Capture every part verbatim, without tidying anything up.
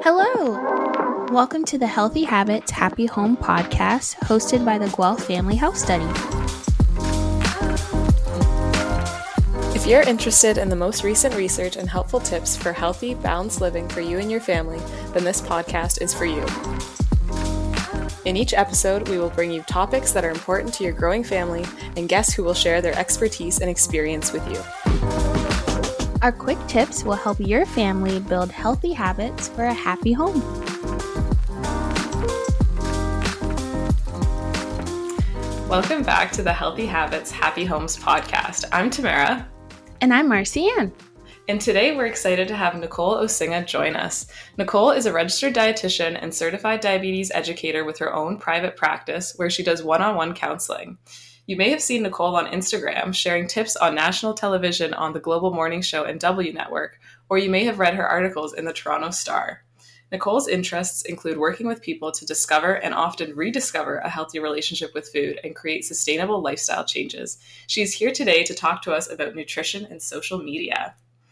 Hello! Welcome to the Healthy Habits, Happy Home podcast, hosted by the Guelph Family Health Study. If you're interested in the most recent research and helpful tips for healthy, balanced living for you and your family, then this podcast is for you. In each episode, we will bring you topics that are important to your growing family and guests who will share their expertise and experience with you. Our quick tips will help your family build healthy habits for a happy home. Welcome back to the Healthy Habits, Happy Homes podcast. I'm Tamara. And I'm Marcianne. And today we're excited to have Nicole Osinga join us. Nicole is a registered dietitian and certified diabetes educator with her own private practice where she does one-on-one counseling. You may have seen Nicole on Instagram sharing tips on national television on the Global Morning Show and W Network, or you may have read her articles in the Toronto Star. Nicole's interests include working with people to discover and often rediscover a healthy relationship with food and create sustainable lifestyle changes. She's here today to talk to us about nutrition and social media.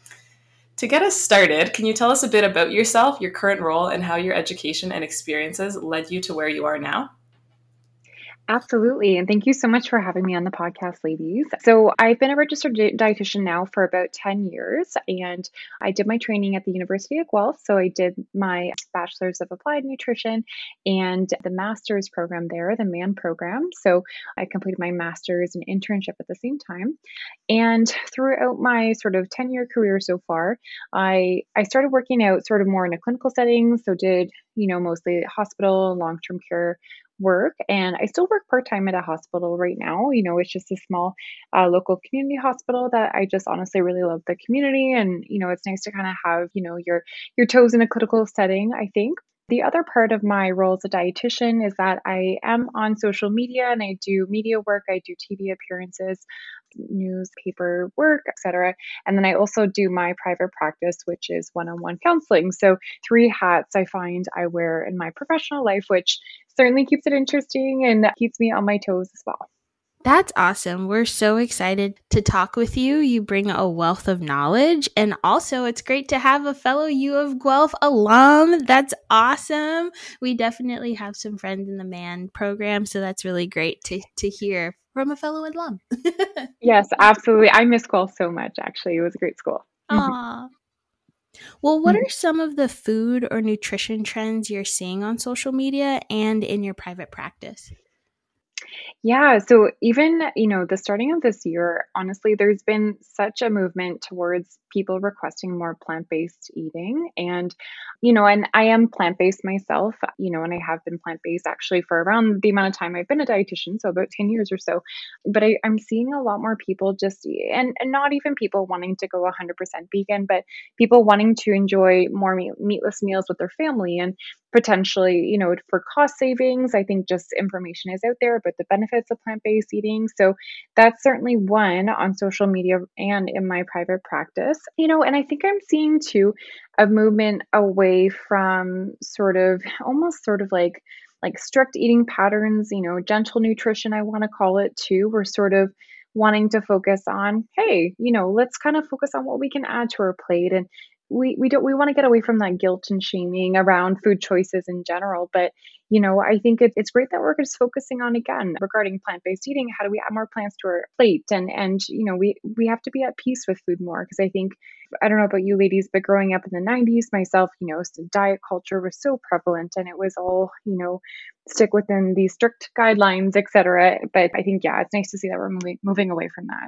To get us started, can you tell us a bit about yourself, your current role, and how your education and experiences led you to where you are now? Absolutely. And thank you so much for having me on the podcast, ladies. So I've been a registered di- dietitian now for about ten years, and I did my training at the University of Guelph. So I did my Bachelor's of Applied Nutrition and the Master's program there, the M A N program. So I completed my Master's and internship at the same time. And throughout my sort of ten-year career so far, I, I started working out sort of more in a clinical setting. So did, you know, mostly hospital, long-term care work. And I still work part-time at a hospital right now. You know, it's just a small uh, local community hospital that I just honestly really love the community. And, you know, it's nice to kind of have, you know, your, your toes in a clinical setting, I think. The other part of my role as a dietitian is that I am on social media and I do media work. I do T V appearances, newspaper work, et cetera. And then I also do my private practice, which is one-on-one counseling. So three hats I find I wear in my professional life, which certainly keeps it interesting and keeps me on my toes as well. That's awesome. We're so excited to talk with you. You bring a wealth of knowledge. And also, it's great to have a fellow U of Guelph alum. That's awesome. We definitely have some friends in the M A N program, so that's really great to, to hear from a fellow alum. Yes, absolutely. I miss Guelph so much, actually. It was a great school. Aww. Well, what are some of the food or nutrition trends you're seeing on social media and in your private practice? Yeah, so even, you know, the starting of this year, honestly, there's been such a movement towards people requesting more plant-based eating. And, you know, and I am plant-based myself, you know, and I have been plant-based actually for around the amount of time I've been a dietitian, so about ten years or so. But I, I'm seeing a lot more people just, and, and not even people wanting to go one hundred percent vegan, but people wanting to enjoy more meat, meatless meals with their family. And potentially, you know, for cost savings, I think just information is out there about the benefits of plant-based eating. So that's certainly one on social media and in my private practice, you know, and I think I'm seeing too a movement away from sort of almost sort of like like strict eating patterns, you know, gentle nutrition, I want to call it too. We're sort of wanting to focus on, hey, you know, let's kind of focus on what we can add to our plate. And we we don't we want to get away from that guilt and shaming around food choices in general. But, you know, I think it, it's great that we're just focusing on, again, regarding plant-based eating, how do we add more plants to our plate? And, and you know, we, we have to be at peace with food more, because I think, I don't know about you ladies, but growing up in the nineties myself, you know, diet culture was so prevalent and it was all, you know, stick within these strict guidelines, et cetera. But I think, yeah, it's nice to see that we're moving, moving away from that.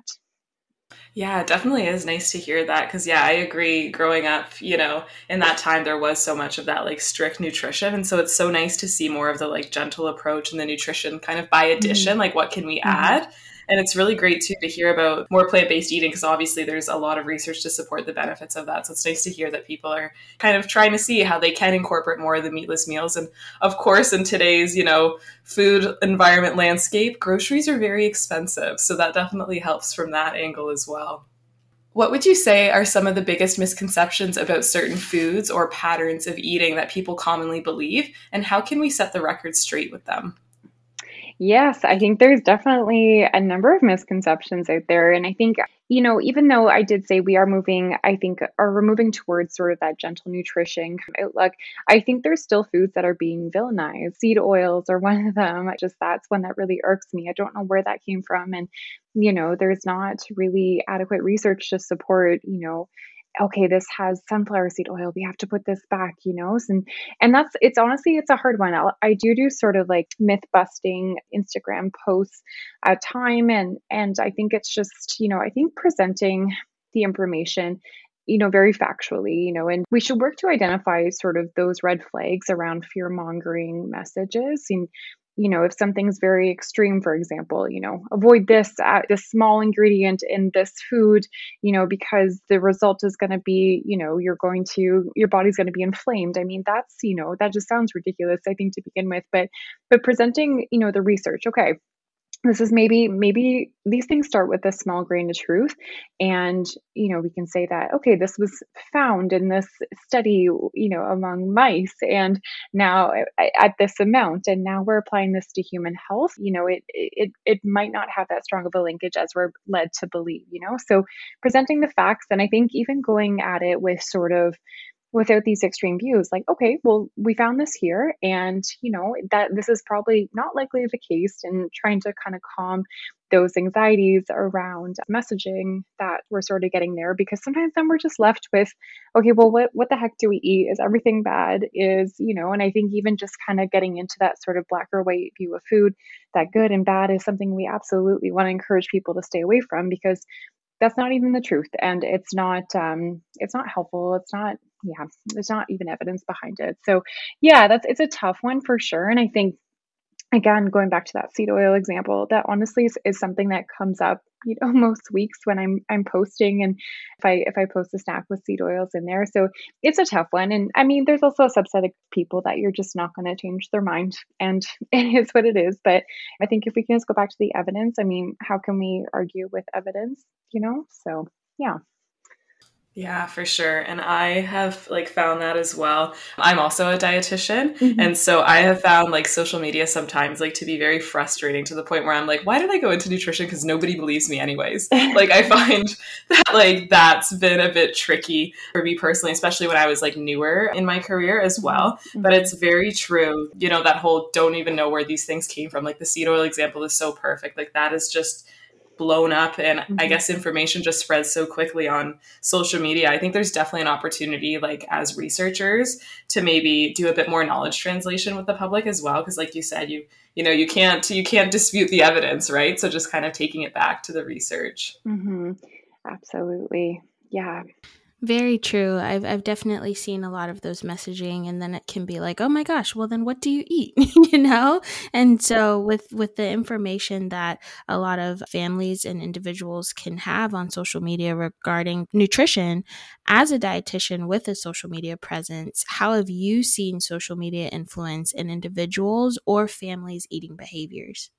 Yeah, it definitely is nice to hear that, because yeah, I agree. Growing up, you know, in that time, there was so much of that like strict nutrition. And so it's so nice to see more of the like gentle approach and the nutrition kind of by addition, mm-hmm. like what can we mm-hmm. add? And it's really great too to hear about more plant-based eating, because obviously there's a lot of research to support the benefits of that. So it's nice to hear that people are kind of trying to see how they can incorporate more of the meatless meals. And of course, in today's, you know, food environment landscape, groceries are very expensive. So that definitely helps from that angle as well. What would you say are some of the biggest misconceptions about certain foods or patterns of eating that people commonly believe, and how can we set the record straight with them? Yes, I think there's definitely a number of misconceptions out there. And I think you know, even though I did say we are moving, I think, or we're moving towards sort of that gentle nutrition kind of outlook, I think there's still foods that are being villainized. Seed oils are one of them. Just that's one that really irks me. I don't know where that came from. And, you know, there's not really adequate research to support, you know, okay, this has sunflower seed oil. We have to put this back, you know? And and that's it's honestly it's a hard one. I'll, I do do sort of like myth busting Instagram posts at time, and and I think it's just, you know, I think presenting the information, you know, very factually, you know, and we should work to identify sort of those red flags around fear mongering messages. And you know, if something's very extreme, for example, you know, avoid this uh, this small ingredient in this food, you know, because the result is going to be, you know, you're going to your body's going to be inflamed. I mean, that's, you know, that just sounds ridiculous, I think, to begin with. But but presenting, you know, the research, okay, this is maybe maybe these things start with a small grain of truth, and you know we can say that, okay, this was found in this study, you know, among mice, and now at this amount, and now we're applying this to human health. You know, it it it might not have that strong of a linkage as we're led to believe, you know. So presenting the facts, and I think even going at it with sort of without these extreme views, like, okay, well, we found this here, and you know that this is probably not likely the case, and trying to kind of calm those anxieties around messaging that we're sort of getting there, because sometimes then we're just left with, okay, well, what what the heck do we eat? Is everything bad? Is, you know, and I think even just kind of getting into that sort of black or white view of food, that good and bad is something we absolutely want to encourage people to stay away from, because that's not even the truth, and it's not um it's not helpful. It's not, yeah, there's not even evidence behind it. So yeah, that's it's a tough one for sure. And I think, again, going back to that seed oil example, that honestly is, is something that comes up, you know, most weeks when I'm I'm posting, and if I if I post a snack with seed oils in there. So it's a tough one. And I mean, there's also a subset of people that you're just not going to change their mind, and it is what it is. But I think if we can just go back to the evidence, I mean, how can we argue with evidence, you know? So yeah. Yeah, for sure. And I have like found that as well. I'm also a dietitian. Mhm. And so I have found like social media sometimes like to be very frustrating, to the point where I'm like, why did I go into nutrition? Because nobody believes me anyways. Like I find that like that's been a bit tricky for me personally, especially when I was like newer in my career as well. Mhm. But it's very true. You know, that whole don't even know where these things came from. Like the seed oil example is so perfect. Like that is just blown up, and Mhm. I guess information just spreads so quickly on social media. I think there's definitely an opportunity, like as researchers, to maybe do a bit more knowledge translation with the public as well, because like you said, you you know you can't you can't dispute the evidence, right? So just kind of taking it back to the research. Mhm. Absolutely. Yeah. Very true. I've I've definitely seen a lot of those messaging, and then it can be like, "Oh my gosh, well then what do you eat?" you know? And so with with the information that a lot of families and individuals can have on social media regarding nutrition, as a dietitian with a social media presence, how have you seen social media influence in individuals or families' eating behaviors?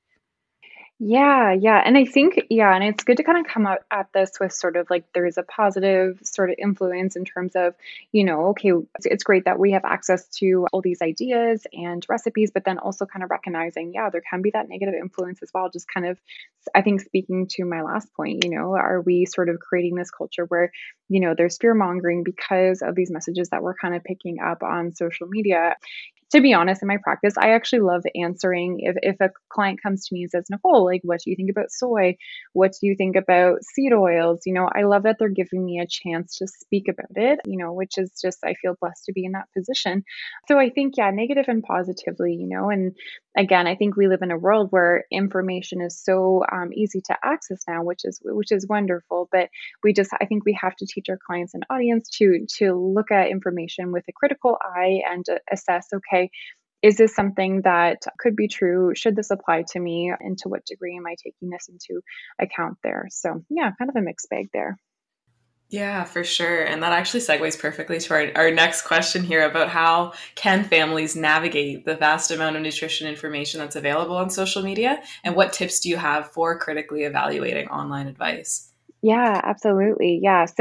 Yeah, yeah. And I think, yeah, and it's good to kind of come out at this with sort of like there's a positive sort of influence in terms of, you know, okay, it's, it's great that we have access to all these ideas and recipes, but then also kind of recognizing, yeah, there can be that negative influence as well. Just kind of, I think, speaking to my last point, you know, are we sort of creating this culture where, you know, there's fear mongering because of these messages that we're kind of picking up on social media? To be honest, in my practice, I actually love answering if, if a client comes to me and says, Nicole, like, what do you think about soy? What do you think about seed oils? You know, I love that they're giving me a chance to speak about it, you know, which is just, I feel blessed to be in that position. So I think, yeah, negative and positively, you know, and again, I think we live in a world where information is so um, easy to access now, which is, which is wonderful. But we just, I think we have to teach our clients and audience to, to look at information with a critical eye and uh, assess, okay, is this something that could be true? Should this apply to me? And to what degree am I taking this into account there? So yeah, kind of a mixed bag there. Yeah, for sure. And that actually segues perfectly to our, our next question here about how can families navigate the vast amount of nutrition information that's available on social media, and what tips do you have for critically evaluating online advice? Yeah, absolutely. Yeah. So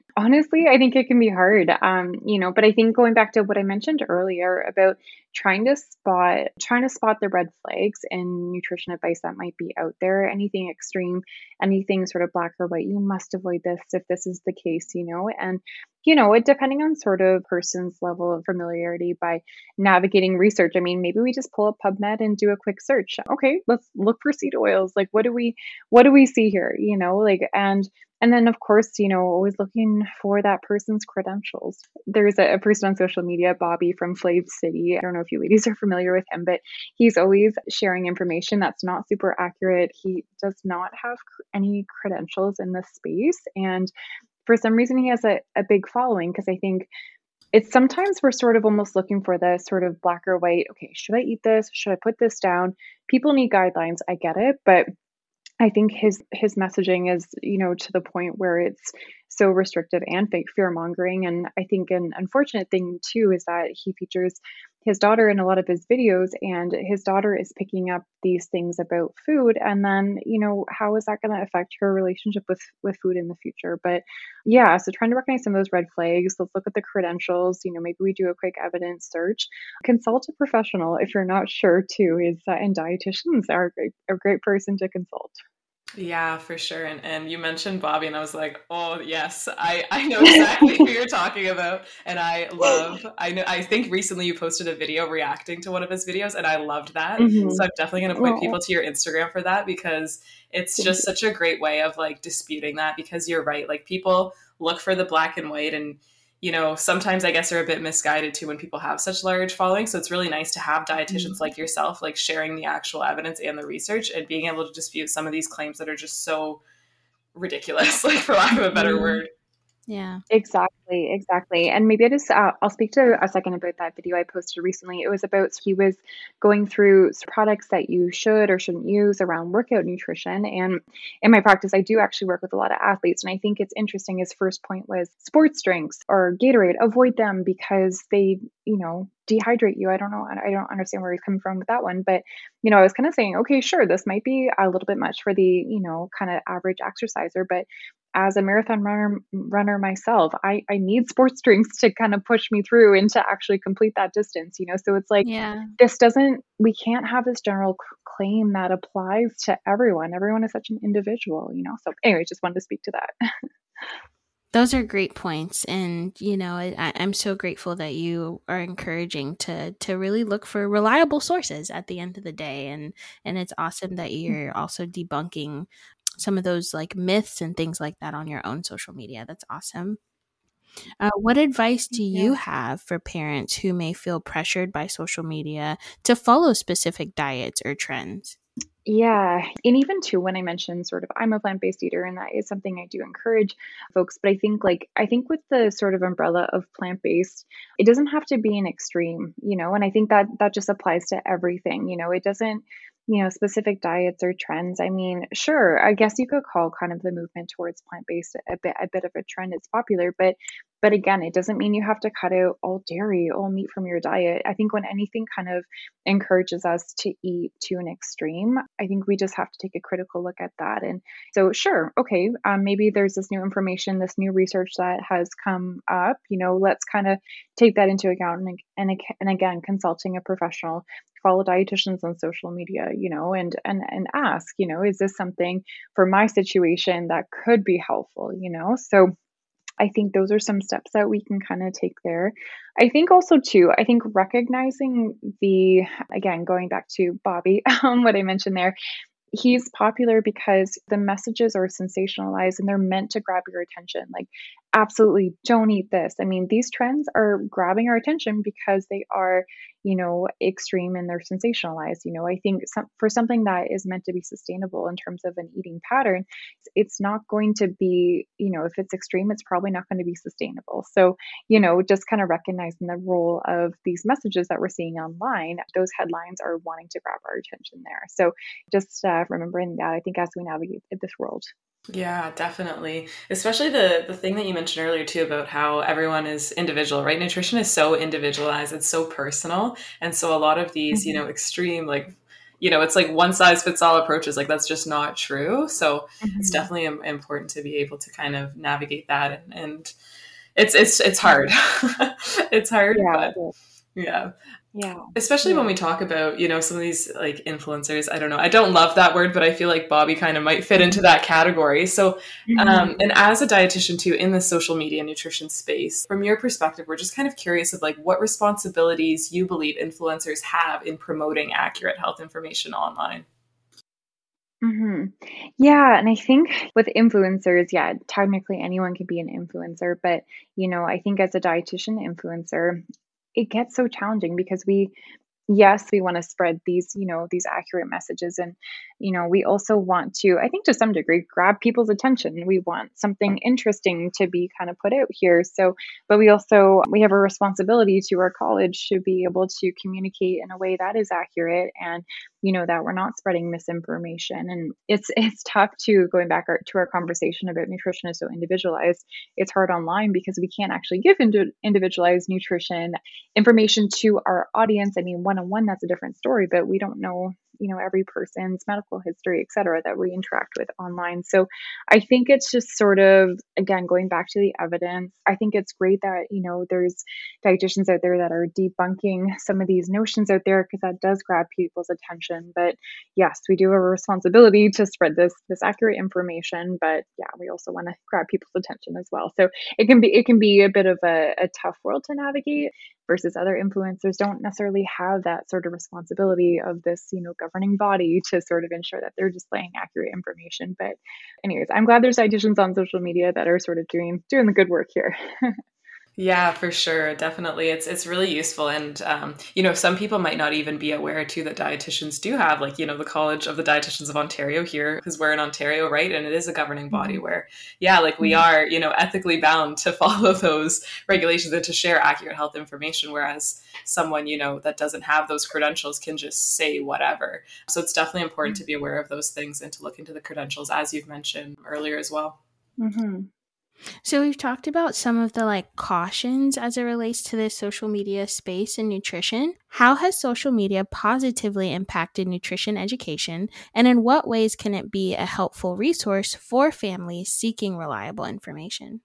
Honestly, I think it can be hard. Um, you know, but I think going back to what I mentioned earlier about trying to spot trying to spot the red flags in nutrition advice that might be out there, anything extreme, anything sort of black or white, you must avoid this if this is the case, you know. And you know, it depending on sort of person's level of familiarity by navigating research. I mean, maybe we just pull up PubMed and do a quick search. Okay, let's look for seed oils. Like what do we what do we see here, you know? Like and and then, of course, you know, always looking for that person's credentials. There's a, a person on social media, Bobby from Flav City. I don't know if you ladies are familiar with him, but he's always sharing information that's not super accurate. He does not have cr- any credentials in this space. And for some reason, he has a, a big following because I think it's sometimes we're sort of almost looking for the sort of black or white. Okay, should I eat this? Should I put this down? People need guidelines. I get it. But I think his his messaging is, you know, to the point where it's so restrictive and fake fear mongering. And I think an unfortunate thing too is that he features his daughter in a lot of his videos, and his daughter is picking up these things about food. And then, you know, how is that going to affect her relationship with with food in the future? But yeah, so trying to recognize some of those red flags. Let's look at the credentials. You know, maybe we do a quick evidence search. Consult a professional if you're not sure too. Is uh, and dietitians are a great, a great person to consult. Yeah, for sure. And and you mentioned Bobby, and I was like, oh yes, I, I know exactly who you're talking about. And I love, I know, I think recently you posted a video reacting to one of his videos, and I loved that. Mm-hmm. So I'm definitely going to point Oh, people to your Instagram for that, because it's thank just you. such a great way of like disputing that, because you're right. Like people look for the black and white, and you know, sometimes I guess they're a bit misguided too when people have such large followings. So it's really nice to have dietitians Mhm. like yourself, like sharing the actual evidence and the research and being able to dispute some of these claims that are just so ridiculous, like for lack of a better Mhm. word. Yeah. Exactly, exactly. And maybe I just uh, I'll speak to a second about that video I posted recently. It was about he was going through s- products that you should or shouldn't use around workout nutrition. And in my practice, I do actually work with a lot of athletes, and I think it's interesting. His first point was sports drinks or Gatorade. Avoid them because they, you know, dehydrate you. I don't know. I I don't understand where he's coming from with that one, but you know, I was kind of saying, okay, sure, this might be a little bit much for the, you know, kind of average exerciser, but as a marathon runner runner myself, I, I need sports drinks to kind of push me through and to actually complete that distance, you know? So it's like, Yeah. this doesn't, we can't have this general c- claim that applies to everyone. Everyone is such an individual, you know? So anyway, just wanted to speak to that. Those are great points, and you know, I, I'm so grateful that you are encouraging to to really look for reliable sources at the end of the day, and and it's awesome that you're also debunking some of those like myths and things like that on your own social media. That's awesome. Uh, what advice do Yeah. you have for parents who may feel pressured by social media to follow specific diets or trends? Yeah. And even too, when I mentioned sort of I'm a plant based eater, and that is something I do encourage folks. But I think, like, I think with the sort of umbrella of plant based, it doesn't have to be an extreme, you know, and I think that that just applies to everything, you know, it doesn't, you know, specific diets or trends. I mean, sure, I guess you could call kind of the movement towards plant based a bit, a bit of a trend. It's popular, but but again, it doesn't mean you have to cut out all dairy, all meat from your diet. I think when anything kind of encourages us to eat to an extreme, I think we just have to take a critical look at that. And so, sure, okay, um, maybe there's this new information, this new research that has come up. You know, let's kind of take that into account, and and ag- and again, consulting a professional, follow dietitians on social media, you know, and and and ask, you know, is this something for my situation that could be helpful, you know? So I think those are some steps that we can kind of take there. I think also too, I think recognizing the, again, going back to Bobby, um, what I mentioned there, he's popular because the messages are sensationalized and they're meant to grab your attention. Like, absolutely don't eat this. I mean, these trends are grabbing our attention because they are, you know, extreme and they're sensationalized. You know, I think some, for something that is meant to be sustainable in terms of an eating pattern, it's not going to be, you know, if it's extreme, it's probably not going to be sustainable. So, you know, just kind of recognizing the role of these messages that we're seeing online, those headlines are wanting to grab our attention there. So, just uh, remembering that, I think, as we navigate this world. Yeah, definitely. Especially the the thing that you mentioned earlier too about how everyone is individual, right? Nutrition is so individualized, it's so personal. And so a lot of these, you Mhm. know, extreme like you know, it's like one size fits all approaches. Like that's just not true. So Mhm. it's definitely im- important to be able to kind of navigate that. And, and it's, it's, it's hard. It's hard, Yeah, but it is. yeah. Yeah. Especially when Yeah. we talk about, you know, some of these like influencers. I don't know. I don't love that word, but I feel like Bobby kind of might fit into that category. So, um, Mhm. and as a dietitian too, in the social media nutrition space, from your perspective, we're just kind of curious of like what responsibilities you believe influencers have in promoting accurate health information online. Mhm. Yeah, and I think with influencers, yeah, technically anyone can be an influencer, but you know, I think as a dietitian influencer, it gets so challenging because we yes, we want to spread these, you know, these accurate messages. And, you know, we also want to, I think to some degree, grab people's attention. We want something interesting to be kind of put out here. So, but we also, we have a responsibility to our college to be able to communicate in a way that is accurate and, you know, that we're not spreading misinformation. And it's, it's tough to going back our, to our conversation about nutrition is so individualized. It's hard online because we can't actually give indi- individualized nutrition information to our audience. I mean, one on one, that's a different story, but we don't know, you know, every person's medical history, et cetera, that we interact with online. So I think it's just sort of, again, going back to the evidence, I think it's great that, you know, there's dietitians out there that are debunking some of these notions out there because that does grab people's attention. But yes, we do have a responsibility to spread this, this accurate information, but yeah, we also want to grab people's attention as well. So it can be, it can be a bit of a, a tough world to navigate versus other influencers don't necessarily have that sort of responsibility of this, you know, governing body to sort of ensure that they're displaying accurate information. But anyways, I'm glad there's dietitians on social media that are sort of doing doing the good work here. Yeah, for sure. Definitely. It's it's really useful. And, um, you know, some people might not even be aware too that dietitians do have like, you know, the College of the Dietitians of Ontario here, because we're in Ontario, right? And it is a governing body Mhm. where, yeah, like we Mhm. are, you know, ethically bound to follow those regulations and to share accurate health information. Whereas someone, you know, that doesn't have those credentials can just say whatever. So it's definitely important to be aware of those things and to look into the credentials, as you've mentioned earlier as well. Mhm. So we've talked about some of the like cautions as it relates to this social media space and nutrition. How has social media positively impacted nutrition education, and in what ways can it be a helpful resource for families seeking reliable information?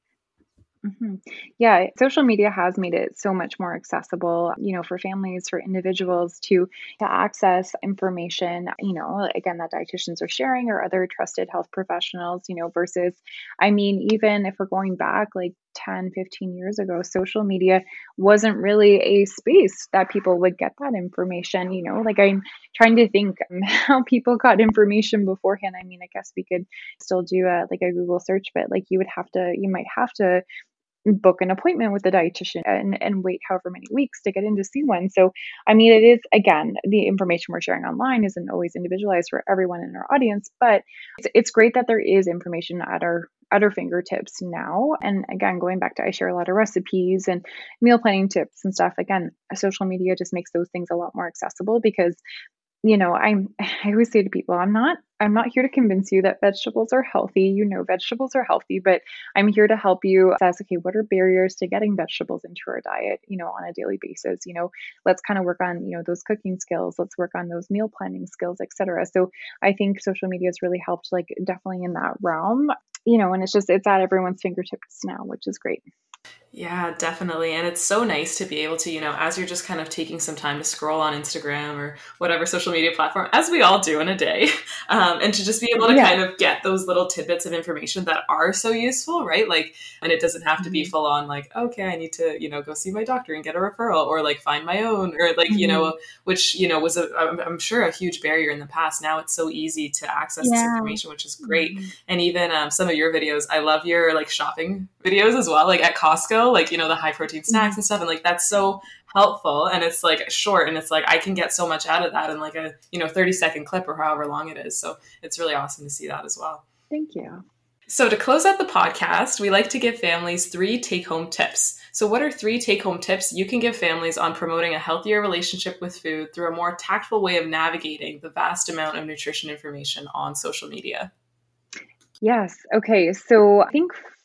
Mhm. Yeah, social media has made it so much more accessible, you know, for families, for individuals to to access information, you know, again, that dietitians are sharing or other trusted health professionals, you know, versus, I mean, even if we're going back like ten, fifteen years ago, social media wasn't really a space that people would get that information, you know, like I'm trying to think um, how people got information beforehand. I mean, I guess we could still do a like a Google search, but like you would have to, you might have to book an appointment with the dietitian and, and wait however many weeks to get in to see one. So, I mean, it is, again, the information we're sharing online isn't always individualized for everyone in our audience, but it's, it's great that there is information at our at our fingertips now. And again, going back to, I share a lot of recipes and meal planning tips and stuff. Again, social media just makes those things a lot more accessible because you know, I'm I always say to people, I'm not I'm not here to convince you that vegetables are healthy. You know vegetables are healthy, but I'm here to help you assess, okay, what are barriers to getting vegetables into our diet, you know, on a daily basis. You know, let's kind of work on, you know, those cooking skills, let's work on those meal planning skills, et cetera. So I think social media has really helped like definitely in that realm. You know, and it's just it's at everyone's fingertips now, which is great. Yeah, definitely. And it's so nice to be able to, you know, as you're just kind of taking some time to scroll on Instagram or whatever social media platform, as we all do in a day, um, and to just be able to Yeah. kind of get those little tidbits of information that are so useful, right? Like, and it doesn't have to be Mhm. full on like, okay, I need to, you know, go see my doctor and get a referral or like find my own or like, you Mhm. know, which, you know, was, a, I'm, I'm sure a huge barrier in the past. Now it's so easy to access this Yeah. information, which is great. Mhm. And even um, some of your videos, I love your like shopping videos as well, like at Costco, like, you know, the high protein snacks Mhm. and stuff. And like, that's so helpful. And it's like short and it's like, I can get so much out of that in like a, you know, thirty second clip or however long it is. So it's really awesome to see that as well. Thank you. So to close out the podcast, we like to give families three take home tips. So what are three take home tips you can give families on promoting a healthier relationship with food through a more tactful way of navigating the vast amount of nutrition information on social media? Yes. Okay. So I think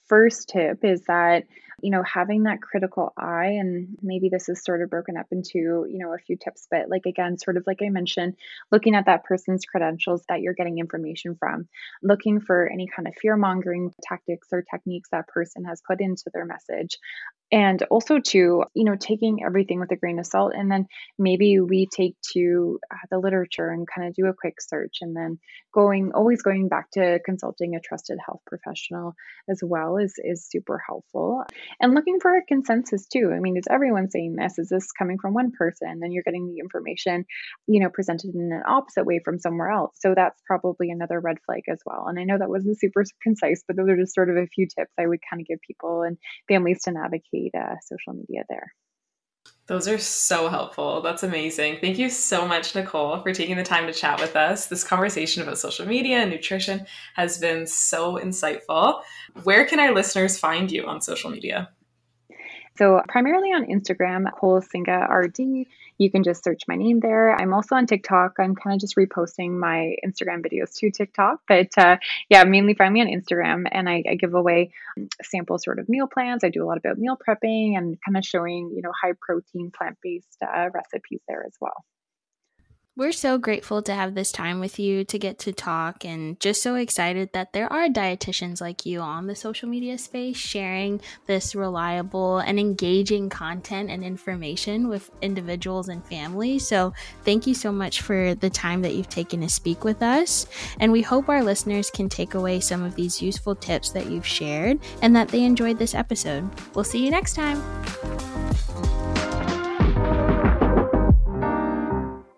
first tip is that, you know, having that critical eye, and maybe this is sort of broken up into, you know, a few tips, but like, again, sort of like I mentioned, looking at that person's credentials that you're getting information from, looking for any kind of fear mongering tactics or techniques that person has put into their message. And also to, you know, taking everything with a grain of salt. And then maybe we take to uh, the literature and kind of do a quick search, and then going, always going back to consulting a trusted health professional as well is, is super helpful. And looking for a consensus too. I mean, is everyone saying this? Is this coming from one person? And then you're getting the information, you know, presented in an opposite way from somewhere else. So that's probably another red flag as well. And I know that wasn't super concise, but those are just sort of a few tips I would kind of give people and families to navigate Uh, social media there. Those are so helpful. That's amazing. Thank you so much, Nicole, for taking the time to chat with us. This conversation about social media and nutrition has been so insightful. Where can our listeners find you on social media? So primarily on Instagram, Nicole Singa R D. You can just search my name there. I'm also on TikTok. I'm kind of just reposting my Instagram videos to TikTok. But uh, yeah, mainly find me on Instagram. And I, I give away sample sort of meal plans. I do a lot about meal prepping and kind of showing, you know, high protein, plant-based uh, recipes there as well. We're so grateful to have this time with you, to get to talk, and just so excited that there are dietitians like you on the social media space sharing this reliable and engaging content and information with individuals and families. So thank you so much for the time that you've taken to speak with us. And we hope our listeners can take away some of these useful tips that you've shared and that they enjoyed this episode. We'll see you next time.